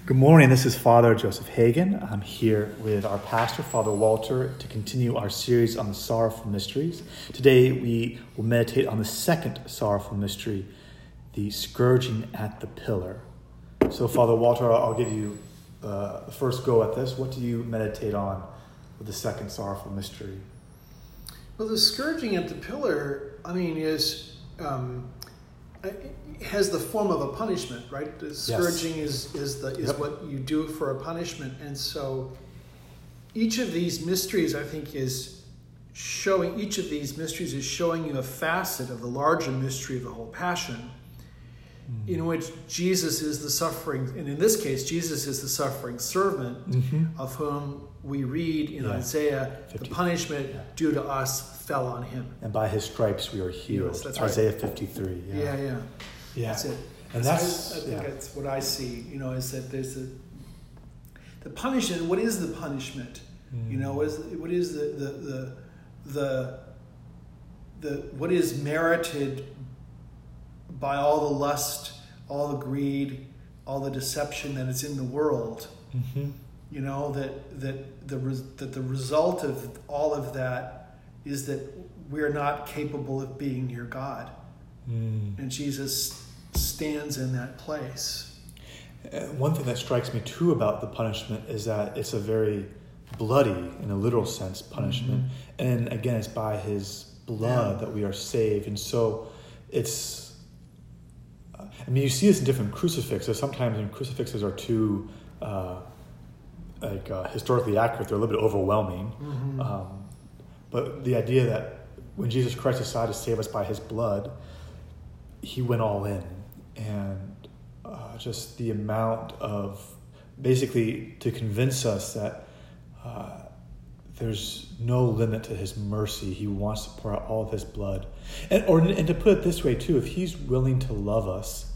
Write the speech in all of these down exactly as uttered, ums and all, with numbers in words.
Good morning. This is Father Joseph Hagen. I'm here with our pastor, Father Walter, to continue our series on the sorrowful mysteries. Today we will meditate on the second sorrowful mystery, the scourging at the pillar. So, Father Walter, I'll give you uh, the first go at this. What do you meditate on with the second sorrowful mystery? Well, the scourging at the pillar, I mean, is um, has the form of a punishment, right? The scourging yes. is is the is yep. what you do for a punishment, and so each of these mysteries, I think, is showing. Each of these mysteries is showing you a facet of the larger mystery of the whole Passion, mm. in which Jesus is the suffering, and in this case, Jesus is the suffering servant, mm-hmm. of whom we read in yeah. Isaiah, fifty the punishment yeah. due to us fell on him. And by his stripes we are healed. Yes, that's right. Isaiah fifty-three. Yeah, yeah. yeah. yeah. That's it. And so that's, I, I think yeah. that's what I see, you know, is that there's a, the punishment, what is the punishment? Mm. You know, what is, what is the, the, the, the, the, what is merited by all the lust, all the greed, all the deception that is in the world? Mm-hmm. You know, that that the that the result of all of that is that we're not capable of being near God. Mm. And Jesus stands in that place. Uh, one thing that strikes me too about the punishment is that it's a very bloody, in a literal sense, punishment. Mm-hmm. And again, it's by his blood yeah. that we are saved. And so it's, I mean, you see this in different crucifixes. Sometimes in crucifixes are too uh, like uh, historically accurate. They're a little bit overwhelming. Mm-hmm. Um, but the idea that when Jesus Christ decided to save us by his blood, he went all in. And uh, just the amount of, basically to convince us that uh, there's no limit to his mercy. He wants to pour out all of his blood. And, or, and to put it this way too, if he's willing to love us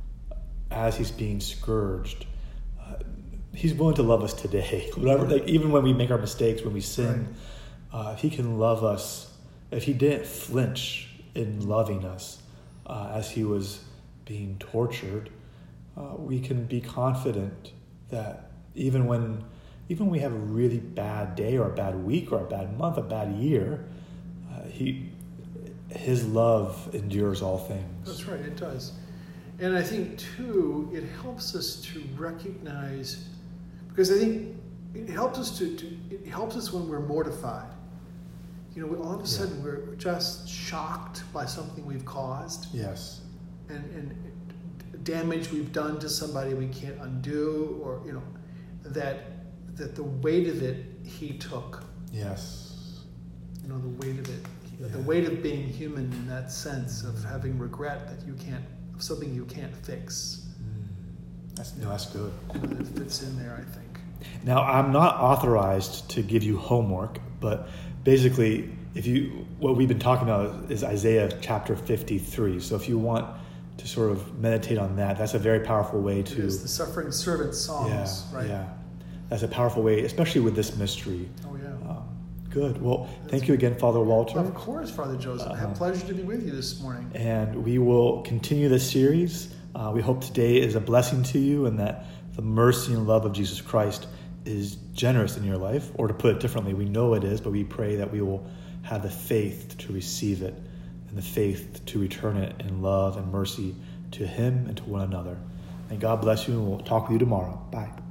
as he's being scourged, uh, he's willing to love us today. Whatever, like even when we make our mistakes, when we sin, right. uh, if he can love us, if he didn't flinch in loving us uh, as he was being tortured, uh, we can be confident that even when even when we have a really bad day or a bad week or a bad month, a bad year, uh, he his love endures all things. That's right, it does. And I think too, it helps us to recognize, because I think it helps us to, to it helps us when we're mortified. You know, all of a sudden yeah. we're just shocked by something we've caused. Yes. And, and damage we've done to somebody we can't undo, or, you know, that that the weight of it he took. Yes. You know, the weight of it. Yeah. The weight of being human in that sense of having regret that you can't, of something you can't fix. Mm. That's, no, that's good. It fits in there, I think. Now, I'm not authorized to give you homework, but basically, if you what we've been talking about is Isaiah chapter fifty-three. So if you want to sort of meditate on that, that's a very powerful way to... It is the Suffering Servant Psalms, yeah, right? Yeah, that's a powerful way, especially with this mystery. Oh, yeah. Um, good. Well, that's thank you again, Father Walter. Of course, Father Joseph. Uh, I have a pleasure to be with you this morning. And we will continue this series. Uh, we hope today is a blessing to you and that the mercy and love of Jesus Christ is generous in your life. Or to put it differently, we know it is, but we pray that we will have the faith to receive it and the faith to return it in love and mercy to him and to one another. And God bless you, and we'll talk with you tomorrow. Bye.